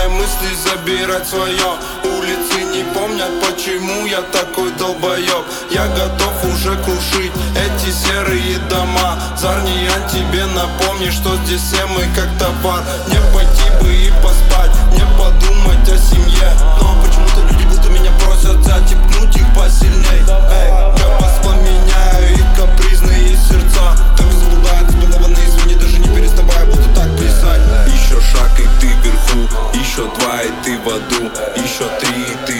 мои мысли забирать свое. Улицы не помнят, почему я такой долбоеб. Я готов уже крушить эти серые дома. Зарниан, тебе напомни, что здесь все мы как товар. Мне пойти бы и поспать, мне подумать о семье. Но почему-то люди будто меня просят затипнуть их посильней. Я воспламеняю их капризные сердца. Так заблуждают избалованные свиньи, даже не переставая буду так писать. Еще шаг и ты вверху, еще два и ты в аду, еще три и ты